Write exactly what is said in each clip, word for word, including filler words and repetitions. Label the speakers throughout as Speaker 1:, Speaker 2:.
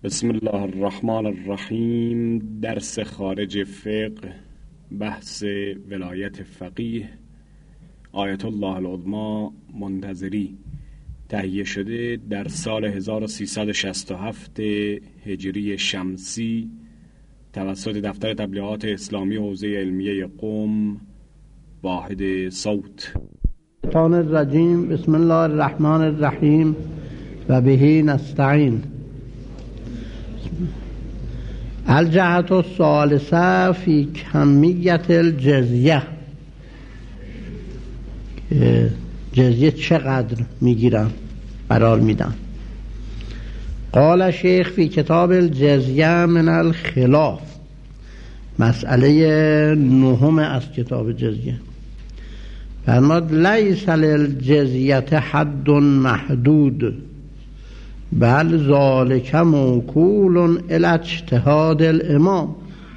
Speaker 1: بسم الله الرحمن الرحیم. درس خارج فقه، بحث ولایت فقیه، آیت الله العظمی منتظری، تهیه شده در سال هزار و سیصد و شصت و هفت هجری شمسی توسط دفتر تبلیغات اسلامی حوزه علمیه قم، واحد صوت.
Speaker 2: الشیطان الرجیم. بسم الله الرحمن الرحیم و بهی نستعین. الجهت الثالثه فی کمیت الجزیه، جزیه چقدر میگیرن قرار میدن. قال شیخ فی کتاب الجزیه من الخلاف، مسئله نهم از کتاب جزیه فرماد لیس للجزیه حد محدود بل ذالک موکول الی اجتهاد الامام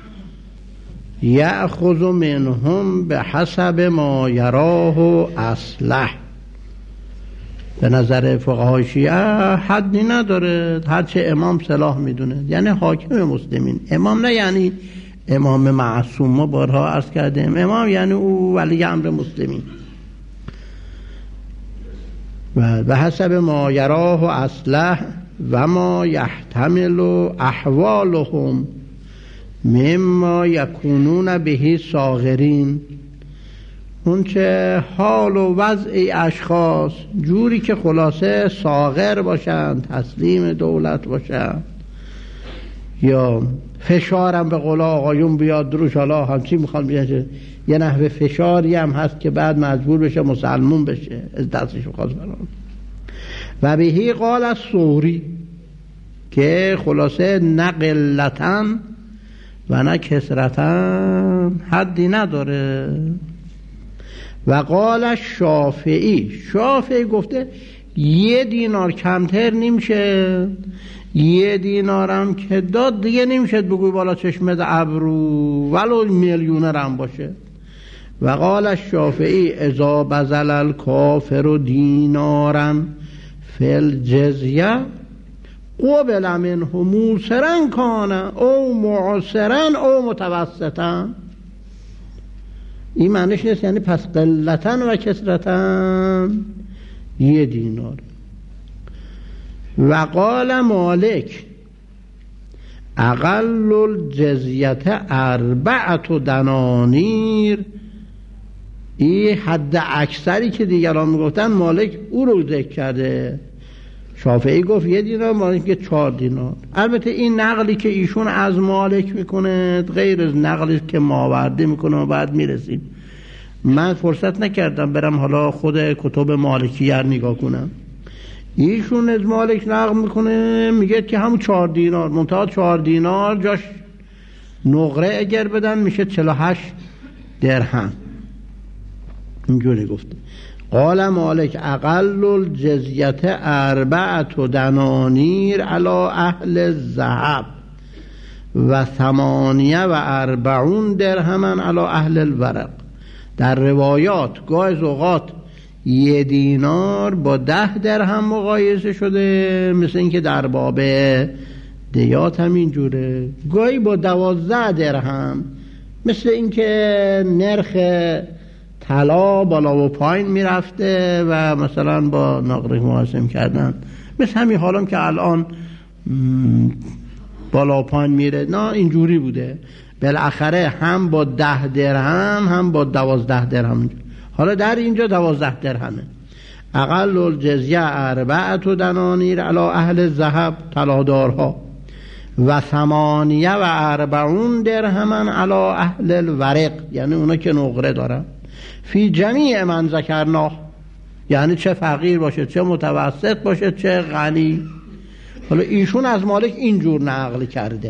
Speaker 2: یأخذ منهم بحسب ما یراه اصلح. به نظر فقهای شیعه حدی نداره، هرچه امام صلاح میدونه، یعنی حاکم مسلمین. امام نه یعنی امام معصوم، ما بارها عرض کردیم امام یعنی او ولی امر مسلمین. و به حسب ما یراه اصلح و ما یحتمل احوالهم مما یکونون بهی صاغرین، اون چه حال و وضع اشخاص جوری که خلاصه صاغر باشند، تسلیم دولت باشند، یا فشارم به قول آقایون بیاد دروش، حالا همچی میخوان بیاد یه نحوه فشاری هم هست که بعد مجبور بشه مسلمون بشه از دستش خواست بران. و بهی قال از صوری که خلاصه نه قلتاً و نه کسرتاً حدی نداره. و قال شافعی، شافعی گفته یه دینار کمتر نمیشه، یه دینارم که داد دیگه نمیشه بگوی بالا چشمت ابرو ولو میلیونر هم باشه. و قال الشافعی اذا بذل الکافر دینارا فی الجزیه قبل منه موسرا کان او معسرا او متوسطا. این معنیش نیست یعنی پس قلتن و کسرتن یه دینار. و قال مالک اقل الجزیه اربعت دنانیر، این حد اکثری که دیگران میگفتن مالک او رو ذکر کرده. شافعی گفت یه دینار، مالک گفت چهار دینار. البته این نقلی که ایشون از مالک میکنه غیر از نقلی که ماورده میکنه و بعد میرسیم. من فرصت نکردم برم حالا خود کتب مالکیه نگاه کنم. ایشون از مالک نقل میکنه میگه که همون چهار دینار، منتها چهار دینار جاش نقره اگر بدن میشه چهل و هشت درهم. اینجوری گفته. قال مالک اقل الجزیه اربعت دنانیر علی اهل الذهب و ثمانیه و اربعون درهما علی اهل الورق. در روایات گاهی اوقات یه دینار با ده درهم مقایسه شده، مثل اینکه در باب دیات هم اینجوره، گاهی با دوازده درهم، مثل اینکه نرخ طلا بالا و پایین میرفته و مثلا با نقره مقایسه کردن، مثل همین حالم که الان بالا و پایین میره، نه اینجوری بوده. بالاخره هم با ده درهم هم با دوازده درهم. حالا در اینجا دوازده درهمه. اقل الجزیه اربعت دنانیر علی اهل الذهب، طلادارها، و ثمانیه و اربعون درهما علی اهل الورق، یعنی اونا که نقره دارن. فی جمیع من ذکرنا، یعنی چه فقیر باشه، چه متوسط باشه، چه غنی. حالا ایشون از مالک اینجور نقل کرده.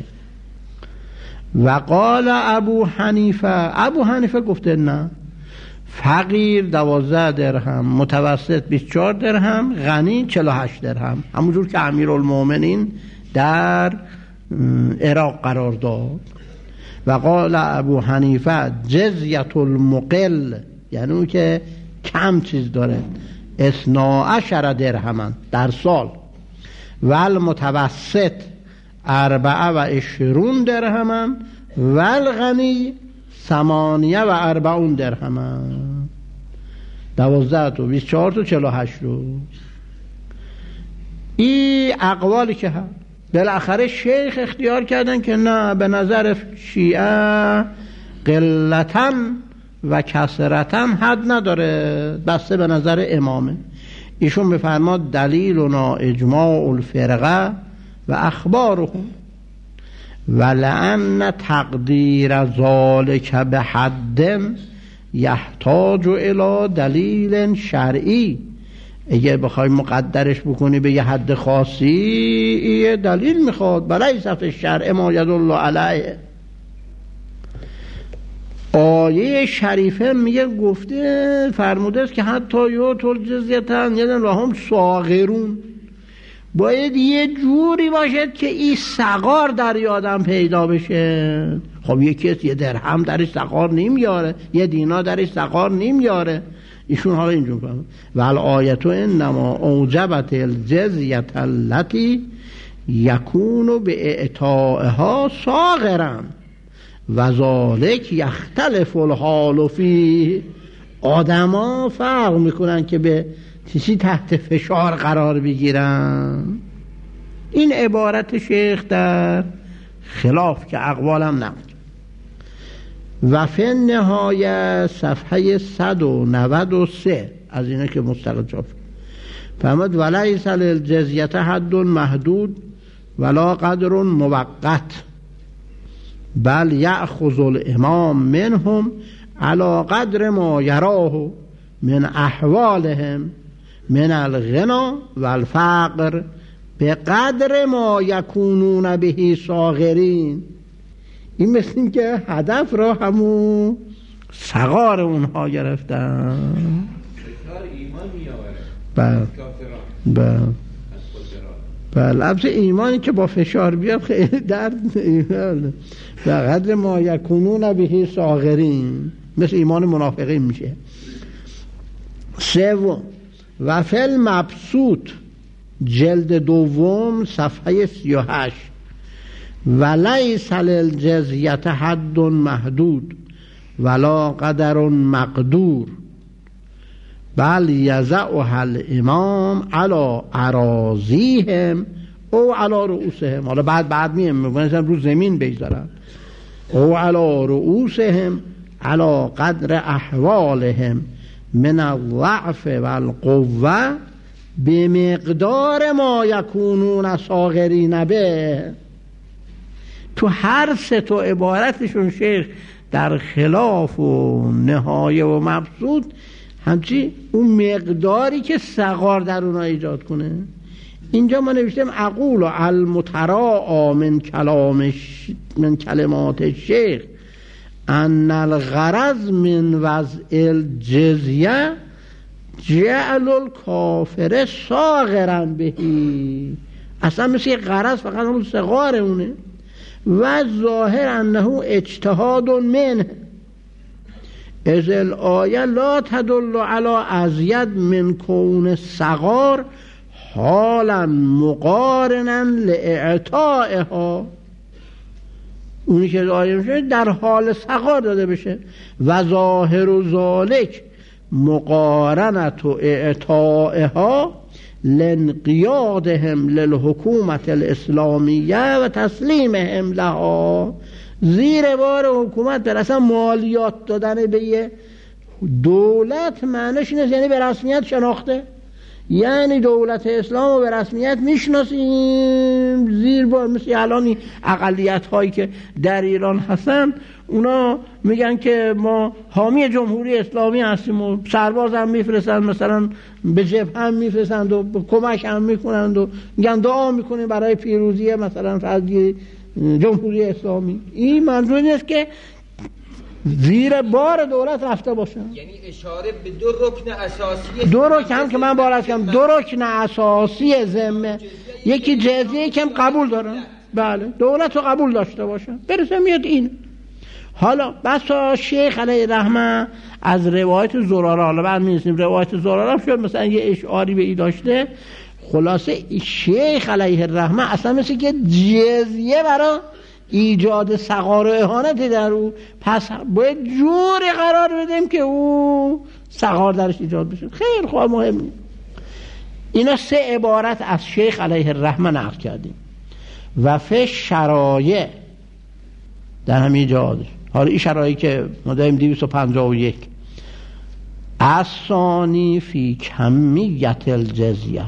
Speaker 2: و قال ابو حنیفه، ابو حنیفه گفته نه، فقیر دوازده درهم، متوسط بیست و چهار درهم، غنی چهل و هشت درهم، همونجور که امیرالمومنین در عراق قرار داد. و قال ابو حنیفه جزیه المقل، یعنی اون که کم چیز داره، اثنا عشر درهما در سال. و المتوسط اربعه و اشرون درهمن و الغنی ثمانیه و اربعون درهمن، دوازده تا بیست چهار تا چهل و هشت رو. این اقوالی که هست. بالاخره شیخ اختیار کردن که نه، به نظر شیعه قلتاً و کثرتاً حد نداره، بسته به نظر امامه. ایشون بفرماد دلیلنا اجماع الفرقه و اخبارهم ولأن تقدیر ذالک به حد یحتاج الی دلیل شرعی. اگه بخوای مقدرش بکنی به یه حد خاصی، یه دلیل میخواد. بلای صفحه شرع ما یدل علیه. آیه شریفه میگه گفته فرموده است که حتی یؤتوا الجزیة وهم صاغرون، باید یه جوری باشد که این صغار در یادم پیدا بشه. خب یکی است یه درهم درش صغار نمیاره، یه دینا درش صغار نمیاره. ایشون حالا اینجور فهمه والآیت انما اوجبت الجزیة التي یکون به اعطائها صاغرا و ذالک یختلف الحال فیه. آدما فرق میکنن که به چیزی تحت فشار قرار بگیرن. این عبارت شیخ در خلاف که اقوالم نمود. و فی النهایه صفحه صد و نود و سه از اینه که مستقل چاپ فرمود ولیس للجزیة حد محدود ولا قدر موقت بل یأخذ الامام منهم علی قدر ما یراه من احوالهم من الغنا والفقر به قدر ما یکونون بهی صاغرین. این مثل این که هدف را همون صغار اونها گرفتن.
Speaker 3: ایمان
Speaker 2: بله بله بله البته ایمانی که با فشار بیاد خیلی درد. به قدر ما یکونون بهی صاغرین مثل ایمان منافقین میشه. سوم و فی المبسوط جلد دوم صفحه سی و هشت ولیس للجزیة حد محدود ولا قدر مقدور بل یضعها الامام علی اراضیهم او علی رؤوسهم. حالا بعد بعد میگم مثلا رو زمین بگذارن. او علی رؤوسهم علی قدر احوالهم من الضعف والقوه بمقدار ما یکونون صاغرین به. تو هر سه تا عبارتشون شیخ در خلاف و نهایه و مبسوط همچی اون مقداری که صغار در اونها ایجاد کنه. اینجا ما نوشتیم اقول المتراء من کلامش من کلمات الشیخ ان الغرض من وضع الجزیه جعل الکافر صاغرا بهی. اصلا مثل یک غرض فقط همون صغار اونه. و ظاهر انه اجتهاد منه از الآیه لا تدل علی ازید من کون صغار حالا مقارنا لاعطائها. اونی که آیه میشه در حال صغار داده بشه. و ظاهر و ذالک مقارنت و اعطائها لانقیادهم للحکومت الاسلامیه و تسلیمهم لها. زیر بار حکومت در اصلا مالیات دادن به یه دولت معنیش اینه یعنی به رسمیت شناخته، یعنی دولت اسلام رو به رسمیت میشناسیم. زیر بار مثل الان اقلیت هایی که در ایران هستن اونا میگن که ما حامی جمهوری اسلامی هستیم و سرباز هم میفرستن، مثلا به جبهه هم میفرستند و کمک هم میکنند و میگن دعا میکنیم برای پیروزی مثلا فرضی جمهوری اسلامی. این منظور نیست که زیر بار دولت رفته باشن.
Speaker 3: یعنی اشاره به دو رکن اساسی.
Speaker 2: دو رکن هم که من بالا کردم دو رکن اساسی ذمه. یکی جزیه کم قبول دارن. بله دولت رو قبول داشته باشن. برسه میاد این. حالا بسا شیخ علیه رحمه از روایت زراره، حالا بعد می‌رسیم روایت زراره شد مثلا یه اشعاری به ای داشته خلاصه شیخ علیه الرحمه اصلا مثل که جزیه برای ایجاد صغار و اهانت در او، پس باید جوری قرار بدیم که او صغار درش ایجاد بشه. خیلی خواه مهم نیست. اینا سه عبارت از شیخ علیه الرحمه نقل کردیم. و فی شرایع در همین جا، حالا این شرایعی که ما داریم دویست و پنجاه و یک، الثانی فی کمیت الجزیه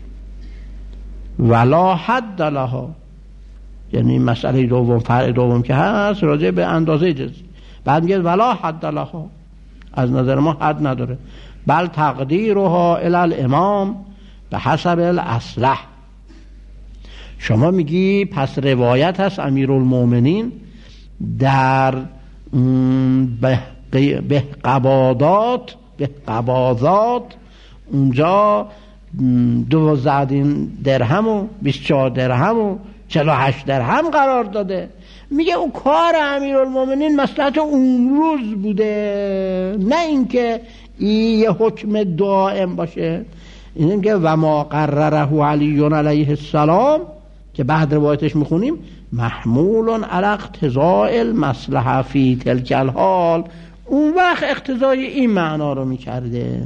Speaker 2: ولا حد لها، یعنی مسئله دوم، فرع دوم که هست راجع به اندازه جزیه. بعد میگه ولا حد لها، از نظر ما حد نداره، بل تقدیرها الی الامام به حسب الاصلح. شما میگی پس روایت هست امیرالمومنین در به قباضات به قباضات اونجا دوازده درهم و بیست و چهار درهم و چهل و هشت درهم قرار داده. میگه اون کار امیرالمومنین مصلحت اون روز بوده، نه اینکه این یه حکم دائم باشه. این که و ما قرره علی علیه السلام که بعد روایتش میخونیم محمول علی اقتضاء المصلحه فی تلک الحال، اون وقت اقتضای این معنا رو میکرده.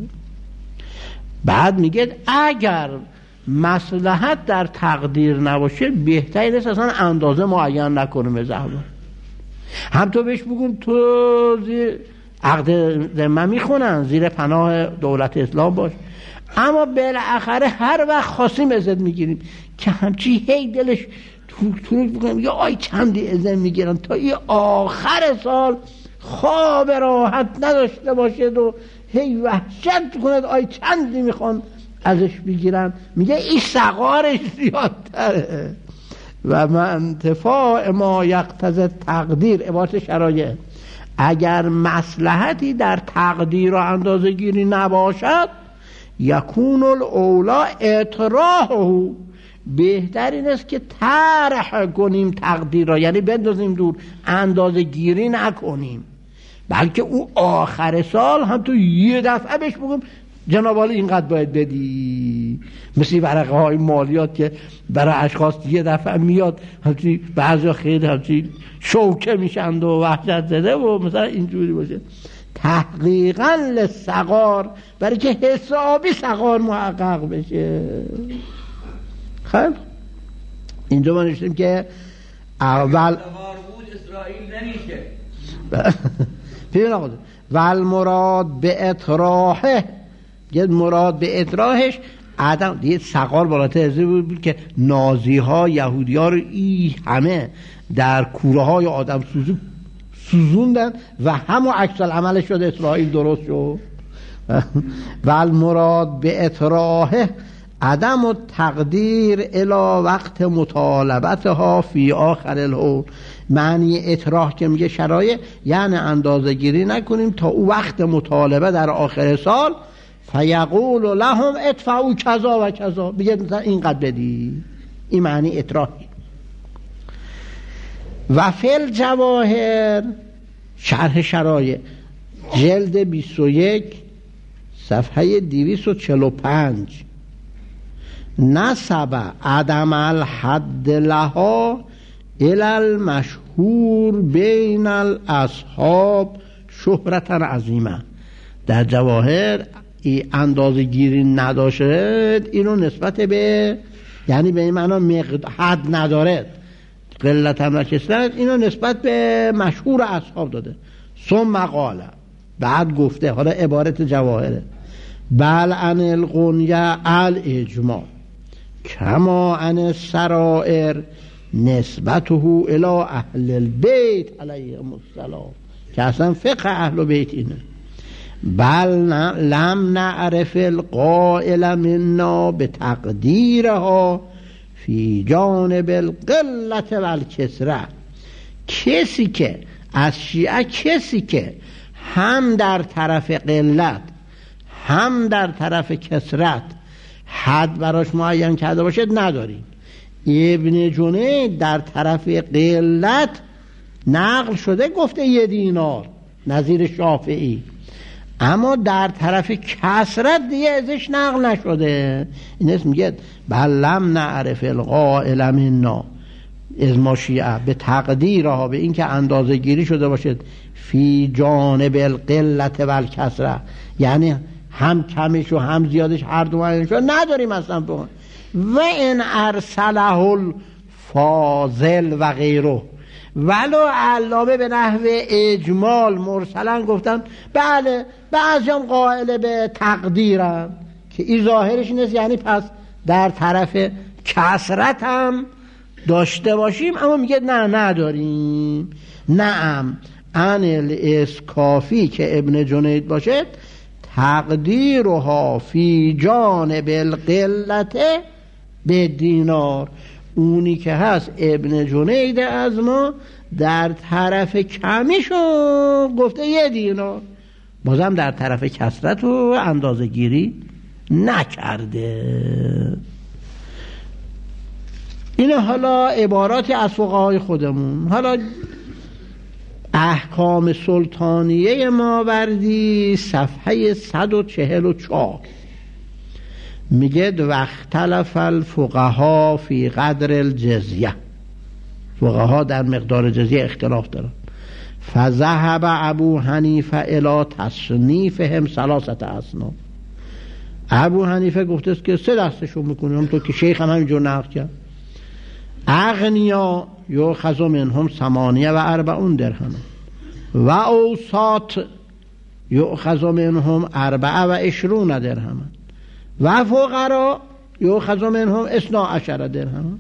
Speaker 2: بعد میگه اگر مصلحت در تقدیر نباشه بهتری نیست اصلا اندازه معین نکنیم به زحمت. هم تو بهش بگون تو زیر عقد ذمه میخونن، زیر پناه دولت اسلام باش، اما بالاخره هر وقت خواستیم ازت میگیریم که همچی هی دلش تو تو بگم یا آی چندی ازت میگیرن تا این آخر سال خواب راحت نداشته باشه و هی وحشت کند آی چندی میخوان ازش بگیرن. میگه این صغارش زیادتره. و من انتفاع ما یقتضی تقدیر، عبارت شرایع، اگر مصلحتی در تقدیر و اندازه گیری نباشد یکون الاولا اطراحه، بهتر این است که طرح کنیم تقدیر را، یعنی بندازیم دور، اندازه گیری نکنیم، بلکه او آخر سال هم تو یه دفعه بهش بگیم جناب عالی اینقدر باید بدی، مثل ورقه های مالیات که برای اشخاص یه دفعه میاد همچنین بعضی خیلی همچنین شوکه میشند و وحشت زده و مثلا اینجوری باشه. تحقیقا للصغار، برای که حسابی صغار محقق بشه. خیلی اینجا ما نشتیم که اول پیدا نقاده والمراد به اطراحه، یه مراد به اطراحش عدم دیگه صغار بالاتر ازی بود که نازی ها یهودی ها رو ای همه در کوره های آدم سوزو سوزوندن و همون عکس العمل شد اسرائیل درست شد. والمراد به اطراحه عدم و تقدیر الی وقت مطالبتها فی آخر الحول. معنی اطراح که میگه شرایع یعنی اندازه گیری نکنیم تا او وقت مطالبه در آخر سال فیقول لهم ادفعوا کذا و کذا، بگه مثلا اینقدر بدی. این معنی اطراحی. و فی الجواهر شرح شرایع جلد بیست و یک صفحه دویست و چهل و پنج نسب عدم الحد لها الى المشهور بین الاصحاب شهرتا عظیمه. در جواهر ای اندازه گیری نداشت، اینو نسبت به یعنی به این معنا مقد... حد ندارد، قلت هم نکسرد، اینو نسبت به مشهور اصحاب داده. ثم قال، بعد گفته، حالا عبارت جواهره، بل عن الغنیه الاجماع کما عن السرائر نسبته الى اهل البیت علیهم السلام، که اصلا فقه اهل بیت اینه. بل لم نعرف القائل منا بتقدیرها فی جانب القلت والکسره. کسی که از شیعه کسی که هم در طرف قلت هم در طرف کسرت حد براش معین کرده باشد نداریم. ابن جنید در طرف قلت نقل شده گفته یه دینار نظیر شافعی، اما در طرف کسرت دیگه ازش نقل نشده. این اسم میگه بل لم نعرف القائل منا از ما شیعه به تقدیرها، به این که اندازه گیری شده باشد فی جانب القلت و الکسره، یعنی هم کمش و هم زیادش هر دو معنیش نداریم اصلا. و این ارسله الفاضل و غیره، ولو علامه به نحو اجمال مرسلا گفتن بله بعضی هم قائل به تقدیرن که این ظاهرش نیست، یعنی پس در طرف کسرت هم داشته باشیم، اما میگه نه نداریم. نعم ان الاسکافی که ابن جنید باشد تقدیرها فی جانب القلت به دینار، اونی که هست ابن جنید از ما در طرف کمیشو گفته یه دینار، بازم در طرف کسرت و اندازه گیری نکرده. این حالا عباراتی از فقهای خودمون. حالا احکام سلطانیه ماوردی صفحه صد و چهل و چهار میگه واختلف الفقها فی قدر الجزیه، فقها در مقدار جزیه اختلاف دارن. فذهب ابو حنیفه الی تصنیفهم ثلاثه اصناف، ابو حنیفه گفته است که سه دستشون میکنیم، همونطور که شیخ هم همینجور نقل کرد. اغنیا یؤخذ منهم ثمانیه و اربعون درهم و اوساط یؤخذ منهم اربعه و عشرون درهم و فقرا یؤخذ منهم اثنا عشر درهم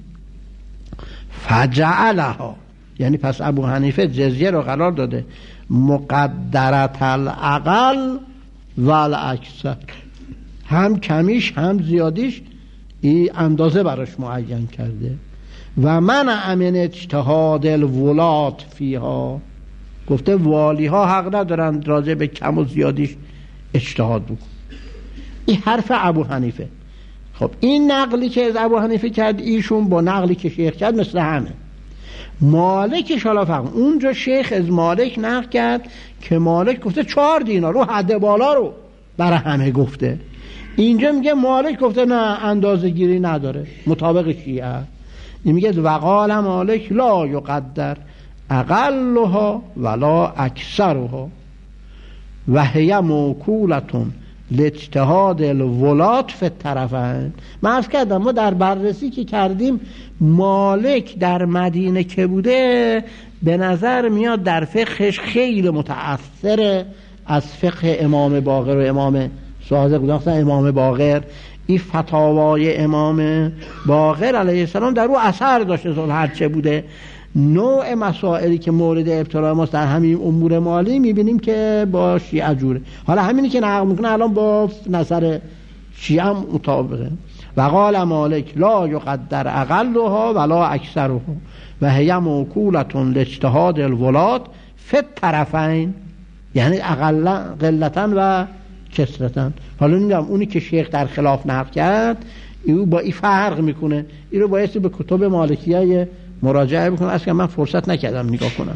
Speaker 2: فجعلها، یعنی پس ابو حنیفه جزیه رو قرار داده مقدرت الاقل و الاکثر، هم کمیش هم زیادیش این اندازه براش معین کرده. و من امن اجتهاد الولات فیها، گفته والی ها حق ندارن راجع به کم و زیادیش اجتهاد بکن. این حرف ابو حنیفه. خب این نقلی که از ابو حنیفه کرد ایشون با نقلی که شیخ کرد مثل همه. مالکش حالا فهم اونجا شیخ از مالک نقل کرد که مالک گفته چهار دینار رو حد بالا رو برای همه گفته، اینجا میگه مالک گفته نه اندازه گیری نداره مطابق شیعه. این میگه وقال مالک لا یقدر اقلها ولا اکثرها و هی موکولتون لاجتهاد الولات فی الطرفین. من عرض کردم ما در بررسی که کردیم مالک در مدینه که بوده به نظر میاد در فقهش خیلی متأثر از فقه امام باقر و امام صادق بودن. مثلا امام باقر این فتاوای امام باقر علیه السلام در او اثر داشته، زل هرچه بوده نوع مسائلی که مورد ابتلا ماست در همین امور مالی میبینیم که با شیعه جوره. حالا همینی که نقل میکنه الان با نظر شیعه هم مطابقه. و قال مالک لا یقدر اقلها ولا اکثرها و هی موکولتون لاجتهاد الولات فی الطرفین، یعنی اقل قلتن و کسرتن. حالا نمیدونم اونی که شیخ در خلاف نقل کرد او با این فرق میکنه، این رو بایستی به کتب مالکیه مراجعه بکنم، اصلا من فرصت نکردم نگاه کنم.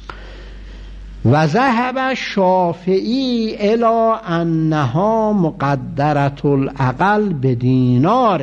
Speaker 2: و ذهب شافعی الی انها مقدرت الاقل بدینار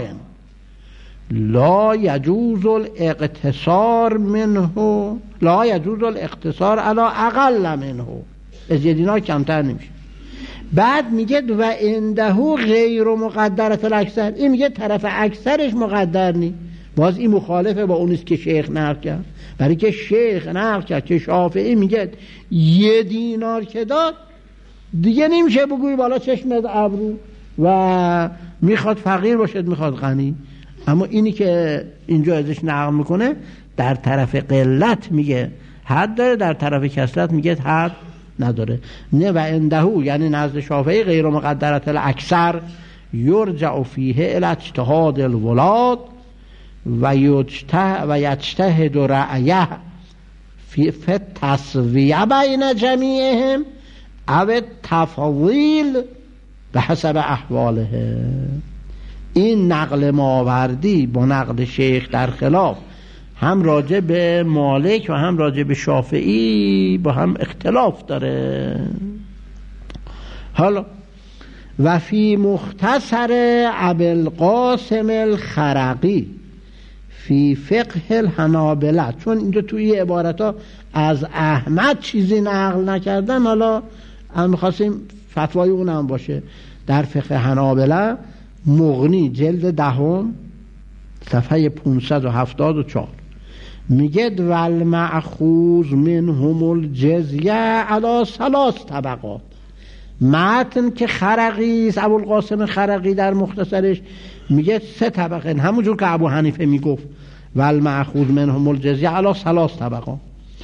Speaker 2: لا یجوز الاقتصار منه، لا یجوز الاقتصار علی اقل منه، از یه دینار کمتر نمیشه. بعد میگه و عنده غیر مقدرت الاکثر، این میگه طرف اکثرش مقدر نی. باز این مخالفه با اونیست که شیخ نقل کرد، برای که شیخ نقل کرد که شافعی میگه یه دینار که داد دیگه نمیشه بگوی بالا چشمت ابرو و میخواد فقیر باشد میخواد غنی. اما اینی که اینجا ازش نقل میکنه در طرف قلت میگه حد داره، در طرف کثرت میگه حد نداره. نه و عنده یعنی نزد شافعی غیر مقدرت الاکثر یرجع فیه الی اجتهاد الولاد و یجتهد و یجتهد رأیه فی التسویه بین جمیعهم او تفضیل به حسب احواله. این نقل ماوردی با نقل شیخ در خلاف هم راجع به مالک و هم راجع به شافعی با هم اختلاف داره. حالا و فی مختصر ابوالقاسم الخرقی فی فقه الحنابلة، چون اینجا توی عبارت ها از احمد چیزی نقل نکردن، حالا هم میخواستیم فتوای اونم باشه. در فقه حنابلة مغنی جلد دهم صفحه پانصد و هفتاد و چهار میگه والمأخوذ منهم الجزیه علی ثلاث طبقات. متن که خرقی است، ابوالقاسم خرقی در مختصرش میگه سه طبقه، همونجور که ابو حنیفه میگفت والمأخوذ منهم الجزیه علی ثلاث طبقات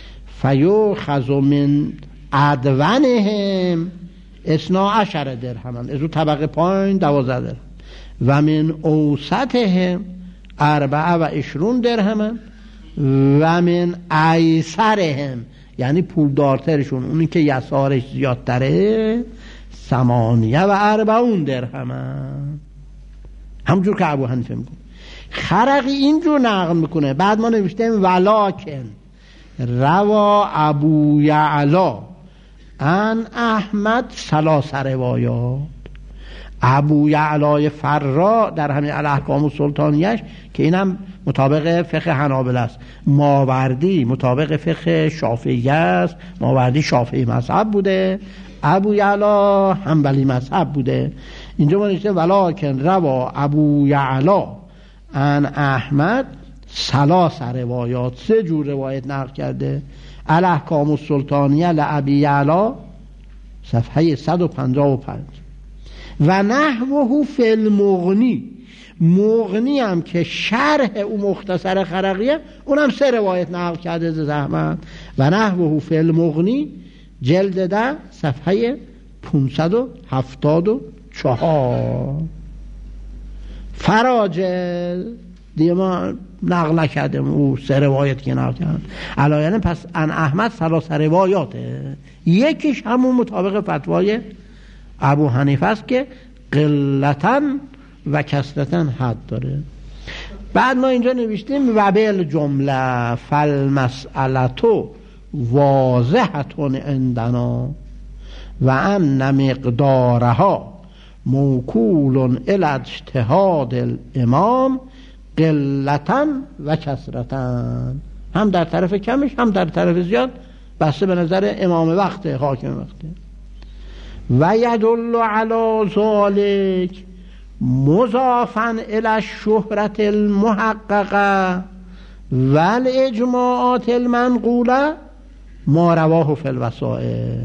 Speaker 2: فیؤخذ من ادونهم اثنا عشر درهما، از اون طبقه پایین دوازده درهم، و من اوسطهم اربعه و عشرون درهما، و من ایسرهم یعنی پولدارترشون اونی که یسارش زیادتره ثمانیه و اربعون درهما، همجور که ابو حنیفه میگه. خرقی اینجور نقل میکنه. بعد ما نوشتیم ولکن روا ابو یعلا ان احمد ثلاث روایات. ابو یعلای فرا در همین الاحکام السلطانیش که اینم مطابق فقه حنابلة است، ماوردی مطابق فقه شافعی است، ماوردی شافعی مذهب بوده، ابو یعلا حنبلی مذهب بوده. اینجا ما نوشته ولکن روا ابو یعلا ان احمد ثلاث روایات، سه جور روایت نقل کرده. الاحکام السلطانیه لابی یعلا صفحه صد و پنجاه و پنج و نحوه فی المغنی. مغنی هم که شرح او مختصر خرقیه اونم سه روایت نقل کرده ز زحمت. و نحوه فی المغنی جلد ده صفحه پانصد و هفتاد و چهار. فراجل دیگه ما نقل نکردیم او سه روایت که نقل کردن علایانه، پس ان احمد ثلاث روایاته. یکیش همون مطابق فتوای ابو حنیفه است که قلتاً و کثرتاً حد داره. بعد ما اینجا نوشتیم و بالجمله فالمسئلة واضحة عندنا و ان مقدارها موکول الی اجتهاد الامام قلتاً و کثرتاً، هم در طرف کمش هم در طرف زیاد، بسته به نظر امام وقت، حاکم وقته. و یدل علی ذلک مضافاً الی الشهرة المحققه و الاجماعات المنقوله ما رواه فی الوسائل.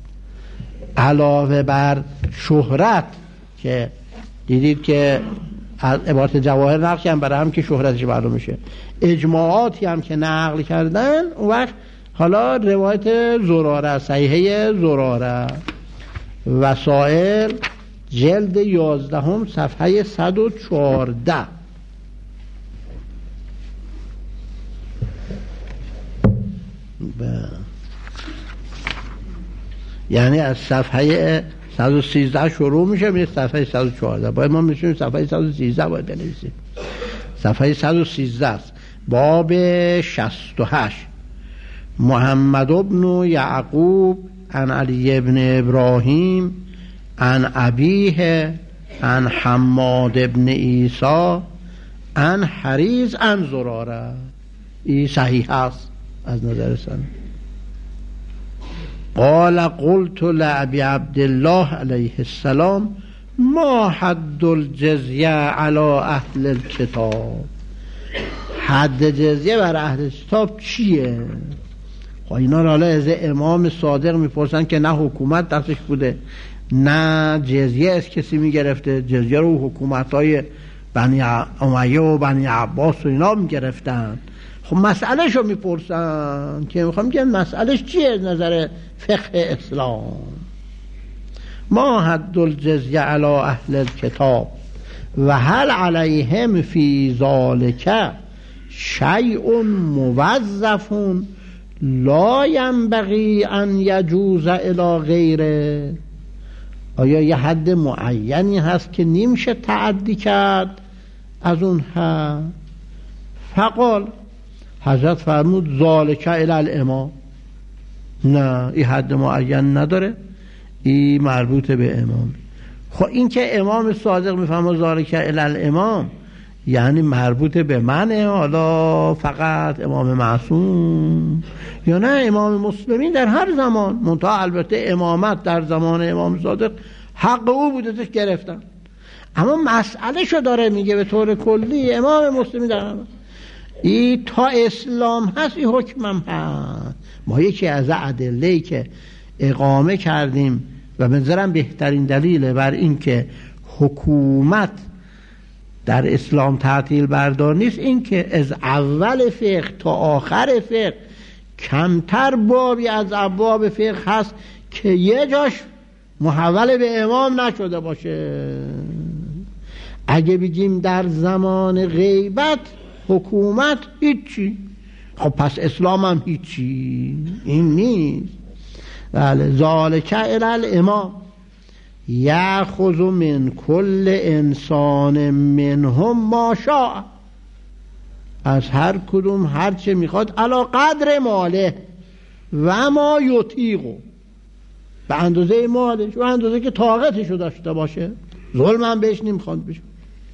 Speaker 2: علاوه بر شهرت که دیدید که از عبارت جواهر نقل کردن، برای هم که شهرتش معلوم میشه، اجماعاتی هم که نقل کردن، اون وقت حالا روایت زراره، صحیحه زراره، وسائل جلد یازدهم صفحه صد و چهارده. یعنی از صفحه صد و سیزده شروع میشه میره صفحه صد و چهارده. باید ما میشونیم صفحه صد و سیزده باید بنویسیم. صفحه صد و سیزده است، باب شصت و هشت. محمد ابن یعقوب عن علی ابن ابراهیم عن ابیه عن حماد ابن عیسی عن حریز عن زراره. این صحیح است از نظر سند. قال قلت لأبي عبد الله علیه السلام ما حد الجزیه علی اهل الكتاب. حد جزیه بر اهل کتاب چیه؟ خب اینا را حالا از امام صادق میپرسن که نه حکومت دستش بوده نه جزیه از کسی میگرفته. جزیه رو حکومت های بنی امیه و بنی عباس و اینا میگرفتن. خب مسئله شو میپرسن که میخوام بگم مسئلهش چیه از نظر فقه اسلام. ما حد الجزیه علی اهل الكتاب و هل علیهم فی ذالک شیء موظف لا ینبغی ان یجوز الی غیره. آیا یه حد معینی هست که نمیشه تعدی کرد از اون حد؟ فقال، حضرت فرمود ذالک الی الامام. نه، این حد معین نداره، این مربوط به امام. خب این که امام صادق میفهمه ذالک الی الامام یعنی مربوط به منه حالا فقط امام معصوم یا نه امام مسلمین در هر زمان، منتها البته امامت در زمان امام صادق حق او بودتش گرفتن، اما مسئله شو داره میگه به طور کلی امام مسلمین در همه. این تا اسلام هست این حکمم هست. ما یکی از ادله‌ای که اقامه کردیم و به نظرم بهترین دلیله بر این که حکومت در اسلام تعطیل بردار نیست، این که از اول فقه تا آخر فقه کمتر بابی از ابواب فقه هست که یه جاش محول به امام نشده باشه. اگه بگیم در زمان غیبت حکومت هیچی، خب پس اسلام هم هیچی، این نیست. بله ذالک الی الامام یأخذ من کل انسان منهم ما شاء، از هر کدوم هر چه میخواد علی قدر ماله و ما یطیقو، به اندازه مالش و اندازه که طاقتشو داشته باشه، ظلم هم بهش نمیخواد بشه.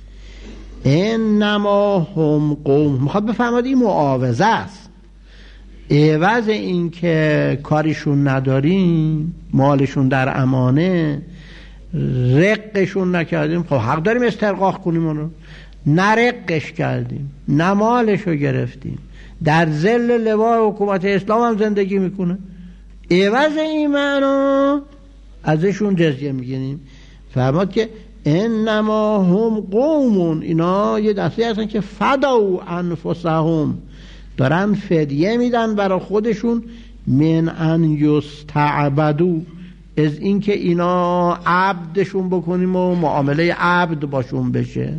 Speaker 2: انما هم قوم، میخواد بفهمد این معاوضه است، عوض این که کاریشون نداریم، مالشون در امانه، رقشون نکردیم، خب حق داریم استرقاق کنیم اونو، نه رقش کردیم نه مالشو گرفتیم، در ظل لواء حکومت اسلام هم زندگی میکنه، عوض این معنا ازشون جزیه میگیریم. فرماد که انما هم قومون، اینا یه دسته هستن که فدوا انفسهم، دارن فدیه میدن برای خودشون، من ان یستعبدوا، از اینکه اینا عبدشون بکنیم و معامله عبد باشون بشه،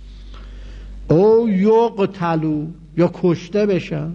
Speaker 2: او یقتلوا یا کشته بشن،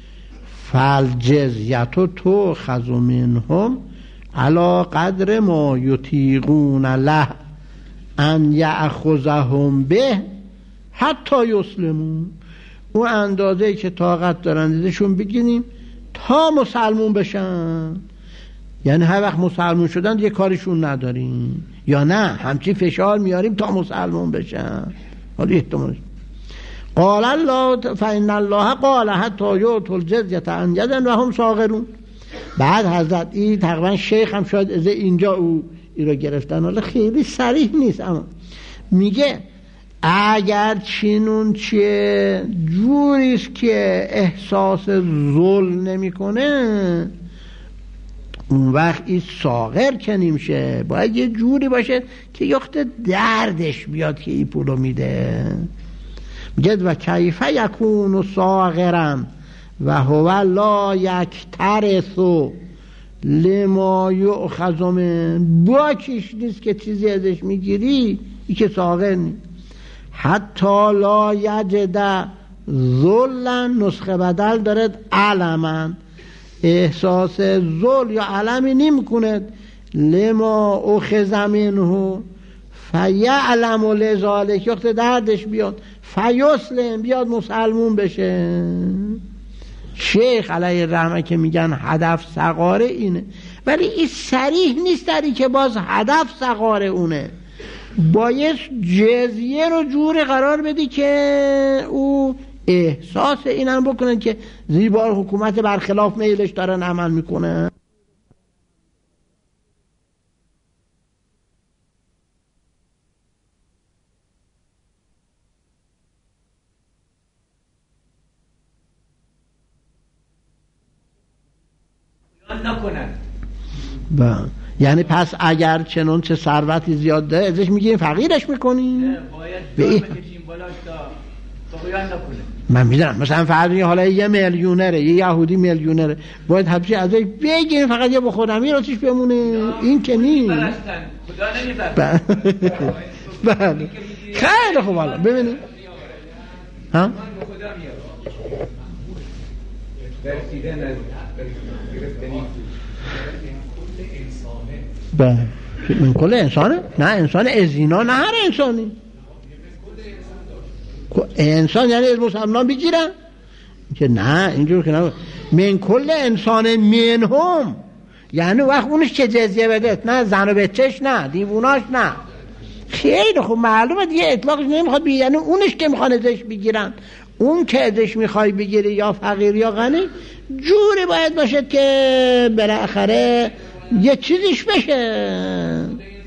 Speaker 2: فالجزیت تو خذ منهم علی قدر ما یطیقون له ان یأخذهم به حتی یسلمون، اون اندازه که طاقت دارن ازشون بگیریم تا مسلمون بشن، یعنی هر وقت مسلمون شدن یه کارشون نداریم، یا نه همچی فشار میاریم تا مسلمون بشن. حالا احتمالش قال الله فإن الله قال حتی یؤتوا الجزیة عن ید و هم صاغرون. بعد حضرت این تقریبا شیخ هم شاید از اینجا او ای رو گرفتن، حالا خیلی صریح نیست، اما میگه اگر چینون چیه جوریست که احساس ظلم نمیکنه، اون وقت این صاغر که نمیشه، باید یه جوری باشه که یخت دردش بیاد که این پولو میده. میگه و کیف یکون صاغرا و هو لا یکترث لما یؤخذ من، با چیش نیست که چیزی ازش میگیری، این که صاغر نیست. حتی لا یجد ذلا، نسخه بدل دارد علما، احساس ذل یا علمی نمی کند، لما اخذ منه فیعلم لذالک، وقت دردش بیاد فیسلم، بیاد مسلمون بشه. شیخ علیه الرحمه که میگن هدف صغاره اینه، ولی این صریح نیست داری که باز هدف صغاره اونه، باید جزیه رو جوری قرار بدی که او احساس اینم بکنن که زیبار حکومت برخلاف میلش دارن عمل میکنه.
Speaker 3: نکنن.
Speaker 2: با یعنی پس اگر چنون چه ثروتی زیاد ده ازش میگیم فقیرش میکنیم،
Speaker 3: باید دور بکشیم بالاش تا طغیان نکنه.
Speaker 2: من میدونم مثلا فرضی حالا یه میلیونره، یه یهودی میلیونره، باید همچی ازش بگیم فقط یه بخورمی رو چیش بمونه، این که نیست.
Speaker 3: خدا نمیبرد.
Speaker 2: بله خیلی خوب. حالا ببینید ها بله من کل انسانه؟ نه انسان ازینا، نه هر انسانی، انسان یعنی از مسلمان بگیرن که نه اینجور که نه، من کل انسان منهم یعنی وقت اونش چه جزیه بده، نه زن و بچهش، نه دیووناش، نه. خیلی خوب معلومه دیگه اطلاقش نمیخواد بگیره، یعنی اونش که میخوان ازش بگیرن. اون که ازش میخوای بگیری یا فقیر یا غنی، جوری باید باشد که بالاخره یه چیزیش بشه.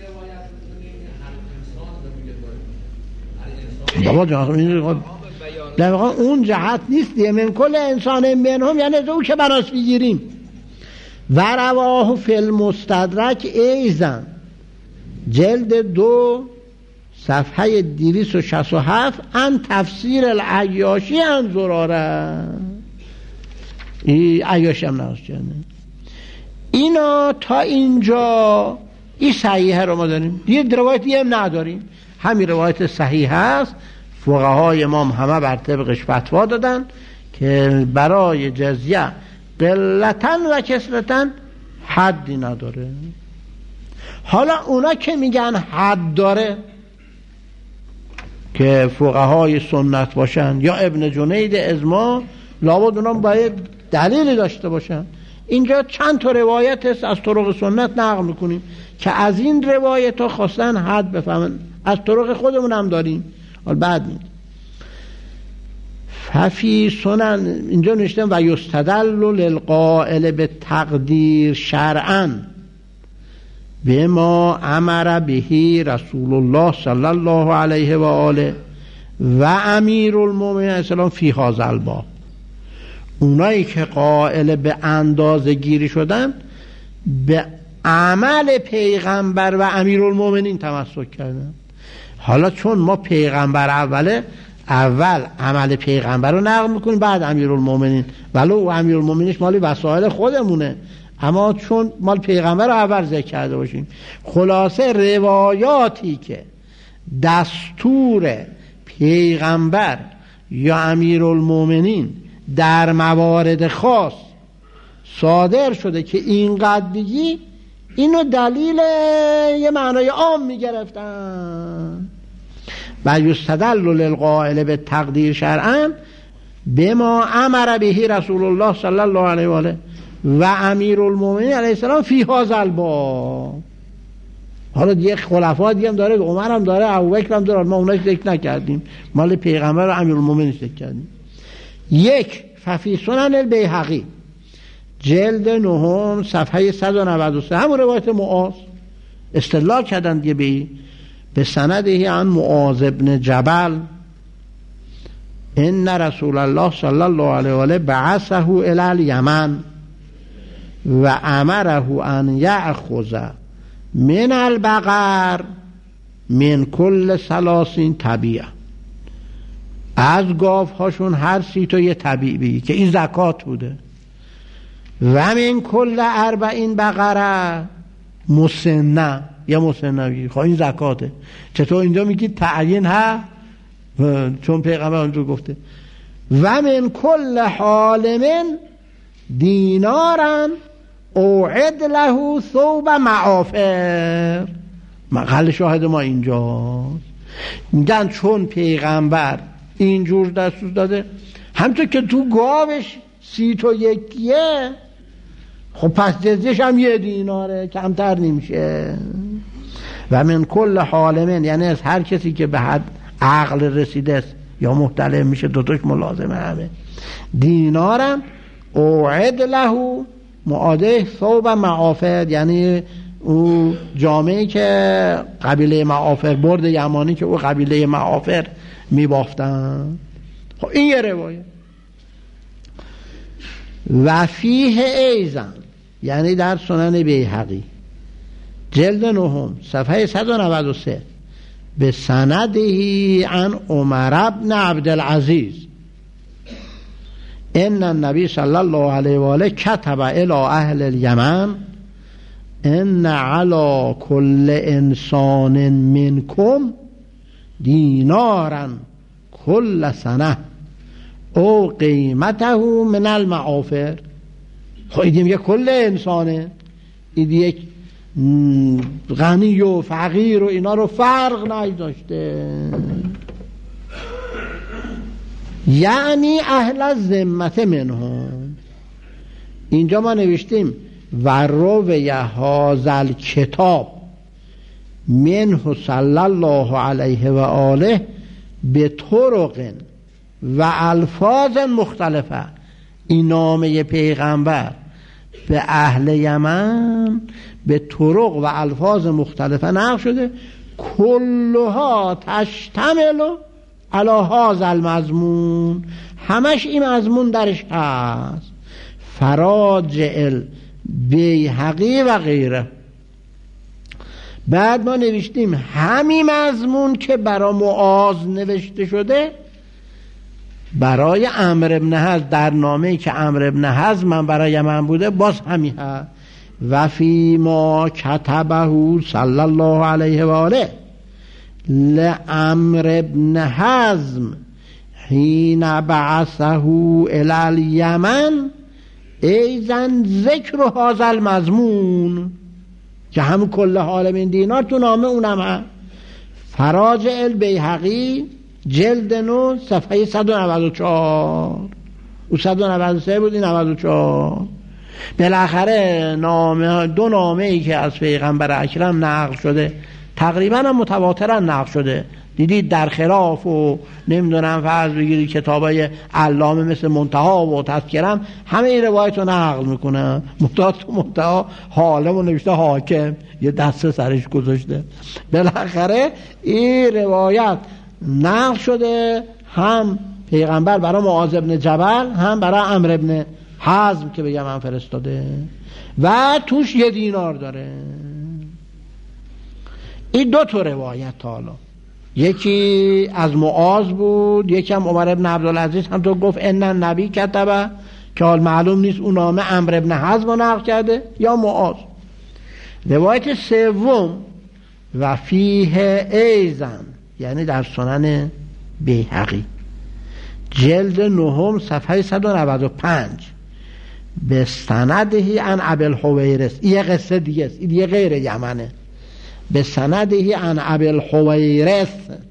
Speaker 2: بابا جان در واقع اون جهت نیست دیگه. من کل انسان منهم یعنی از او که براش بگیریم. و رواه فی المستدرک ایزن جلد دو صفحه دویست و شصت و هفت ان تفسیر العیاشی ان زراره. این عیاشی هم نقص جنه. اینا تا اینجا این صحیحه رو ما داریم، دیگه روایتی هم نداریم. همین روایت صحیح هست. فقهای امام همه بر طبقش فتوا دادن که برای جزیه قلتن و کسرتن حدی نداره. حالا اونا که میگن حد داره که فقهای سنت باشن یا ابن جنید ازما، لابد اونا باید دلیلی داشته باشن. اینجا چند تا روایت هست از طرق سنت نقل میکنیم که از این روایت ها خواستن حد بفهمن. از طرق خودمون هم داریم. حالا بعد میگیم ففی سنن اینجا نوشتن و یستدل للقائل به تقدیر شرعا بما امر به رسول الله صلی الله علیه و آله و امیر المؤمنین اسلام فی هذا الباب. اونایی که قائل به اندازه گیری شدن به عمل پیغمبر و امیر المؤمنین تمسک کردن. حالا چون ما پیغمبر اوله، اول عمل پیغمبر رو نقل میکنیم بعد امیر المؤمنین، ولو امیر المؤمنینش مالی وسایل خودمونه، اما چون مال پیغمبر رو اول ذکر کرده باشیم. خلاصه روایاتی که دستور پیغمبر یا امیر المؤمنین در موارد خاص صادر شده که اینقدر بگی، اینو دلیل یه معنای عام میگرفتن. و یستدل للقائل به تقدیر شرعا بما امر به رسول الله صلی الله علیه و آله و امیر المؤمنین علیه السلام فی هذا الباب. حالا دیگه خلفا دیگه هم داره، عمر هم داره، ابوبکر هم داره، ما اوناش ذکر نکردیم، مال پیغمبر و امیر المؤمنین ذکر کردیم. یک ففی سنن البیهقی جلد نهم صفحه صد و نود و سه همون روایت معاذ استدلال کردن دیگه به به سنده عن معاذ ابن جبل ان رسول الله صلی الله علیه و آله بعثه الی الیمن و امره ان یأخذ من البقر من کل ثلاثین طبیعه. از گاو هاشون هر سی تا یه طبیعی بگی که این زکات بوده. و من کل اربعین بقره مسنه یا مسنه بگی، خب این زکاته. چطور اینجا میگی تعیین ها؟ چون پیغمبر اونجا گفته و من کل حالم دینارن اوعد له ثوب معافر. مقال شاهد ما اینجاست. میگن چون پیغمبر اینجور دستور داده، همطور که تو گاوش سی تا یکیه، خب پس جزیش هم یه دیناره، کمتر نمیشه. و من کل حالمن یعنی از هر کسی که به حد عقل رسیده است یا محتلم میشه، دوتاش ملازمه همه، دینارم اوعد له معاده ثوب معافر، یعنی او جامعه که قبیله معافر برد یمانی که او قبیله معافر میبافتن. خب این یه روایه. و فیه ایزن یعنی در سنن بیهقی جلد نهم صفحه صد و نود و سه به سندهی عن عمر بن عبدالعزیز ان النبی صلی الله علیه و آله کتب الی اهل الیمن ان علی کل انسان منکم دینارا کل سنه او قیمته من المعافر. خب این میگه کل انسانه، این یک غنی و فقیر و اینا رو فرق نداشته، یعنی اهل الذمه منهم. اینجا ما نوشتیم و روی هذا الکتاب منه صلی الله علیه و آله به طرق و الفاظ مختلفه. این نامه پیغمبر به اهل یمن به طرق و الفاظ مختلفه نقل شده، کلها تشتمل علی هذا المضمون، همش این مضمون درش هست. فراجع البیهقی و غیره. بعد ما نوشتیم همین مضمون که برای معاذ نوشته شده برای عمرو بن حزم، در نامه‌ای که عمرو بن حزم من برای یمن بوده باز همین هست. و فی ما کتبه صلی الله علیه و آله لعمرو بن حزم حین بعثه الی الیمن ایزن ذکر هذا المضمون، که همون کل حال من دینار تو نامه اونم هست. فراجع البیهقی جلد نو صفحه صد و نود و چهار، او صد و نود و سه بود، این نود و چهار. بالاخره نامه، دو نامه ای که از پیغمبر اکرم نقل شده تقریبا هم متواترا نقل شده. دیدید در خلاف و نمیدونم فرض بگیرید کتابای علامه مثل منتها و تذکرم همه این روایت رو نقل میکنه. منتها تو منتها حالمو نوشته حاکم یه دسته سرش گذاشته. بالاخره این روایت نقل شده، هم پیغمبر برای معاذ بن جبل هم برای عمرو بن حزم که به یمن فرستاده و توش یه دینار داره. این دو تا روایت حالا، یکی از معاذ بود، یکی هم عمر بن عبدالعزیز هم تو گفت ان النبی کتبه، که حال معلوم نیست اون نامه عمرو بن حزم رو نقل کرده یا معاذ. روایت سوم و فیه ایزن، یعنی در سنن بیهقی جلد نهم صفحه صد و نود و پنج به سندهی عن ابی الحویرث. این یه قصه دیگه است، این یه غیر یمنه. به سندهی عن ابی الحویرث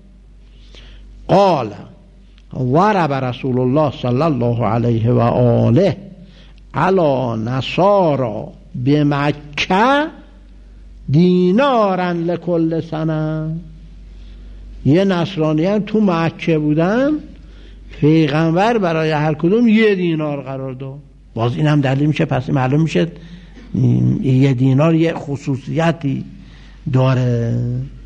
Speaker 2: قال ضرب رسول الله صلی الله علیه و آله علی نصارا بمکه دینارا لکل سنه. یه نصرانی هم تو مکه بودن، پیغمبر برای هر کدوم یه دینار قرار داد. باز این هم دلیل میشه، پس معلوم میشه یه دینار یه خصوصیتی داره.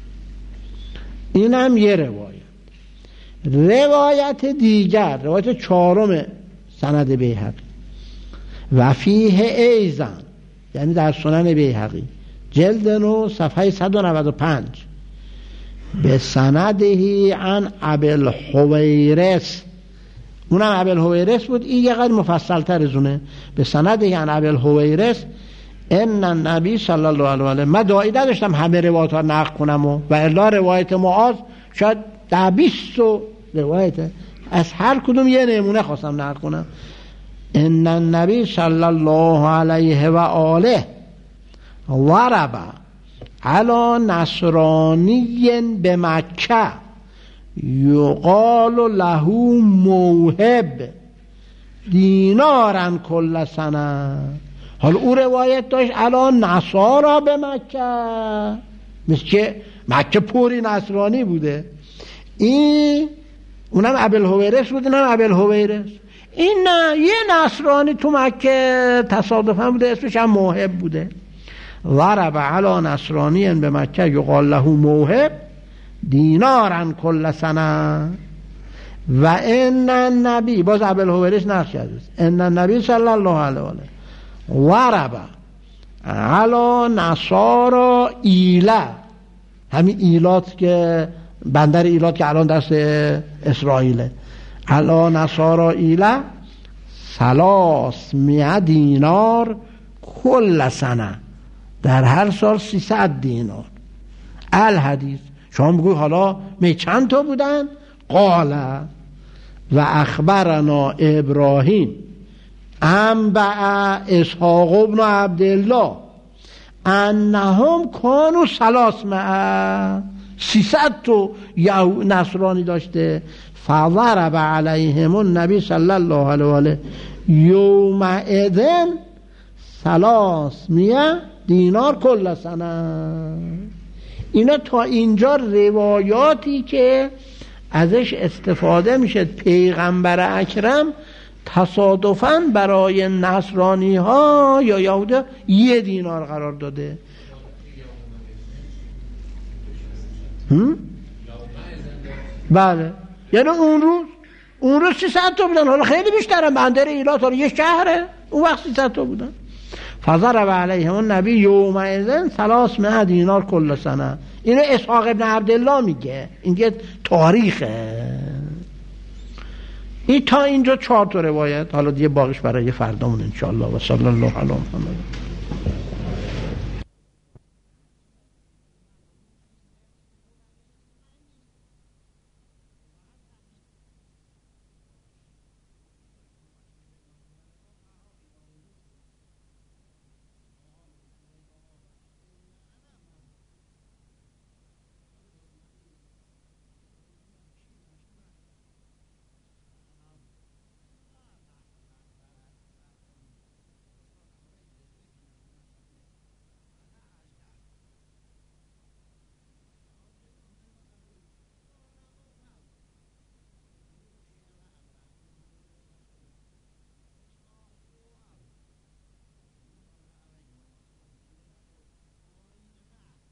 Speaker 2: این هم یه روایت. روایت دیگر، روایت چهارم سند بیهقی و فیه ایزن، یعنی در سنن بیهقی جلد نو صفحه صد و نود و پنج به سندهی عن ابی الحویرث، اونم ابی الحویرث بود، این یه قدر مفصل تر از اونه. به سندهی عن ابی الحویرث ان النبی صلی الله علیه و آله. من داعی نداشتم همه روایت ها نقل کنم و و الا روایت معاذ شاید ده بیست روایت از هر کدوم یه نمونه خواستم نقل کنم. ان النبی صلی الله علیه و آله ضرب علی نصرانی به مکه یقال له موهب دینارن کل سنه. حالا او روایت داشت علی نصارا به مکه، مثل که مکه پوری نصرانی بوده. این اونم ابی الحویرث بود، اینم ابی الحویرث. این نه، یه نصرانی تو مکه تصادفاً بوده، اسمش هم موهب بوده. ضرب علی نصرانی به مکه یقال له موهب دینارن کل سنه و ان النبی، باز ابی الحویرث نقل کرده، ان النبی صلی الله علیه و آله ضرب علی نصارا ایله، همین ایلات که بندر ایلات که الان دست اسرائیله، علی نصارا ایله ثلاث مئة دینار کل سنه، در هر سال سیصد دینار. الحدیث شما بگوی حالا می چند تا بودن؟ قال و اخبرنا ابراهیم انبع اسحاق بن عبدالله انهم کانوا ثلاثمائة، سیصد تو نصرانی داشته. فضرب علیهم النبی صلی الله علیه و آله یومئذ سلاس میه دینار کل سنه. اینا تا اینجا روایاتی که ازش استفاده میشه. پیغمبر اکرم تصادفاً برای نصرانی ها یا یهودی یه دینار قرار داده. هم؟ بله، یعنی اون روز اون روز سیصد تا بودن، حالا خیلی بیشتره، بندر ایلات حالا یه شهره، اون وقت سیصد تا بودن. فضرب علیهم النبی یومئذ ثلاثمائة دینار کل سنه. اینو اسحاق ابن عبدالله میگه، این که تاریخه. این تا اینجا چهار تا روایت، حالا دیگه باقیش برای فردامون انشاءالله. و صلی الله علی محمد.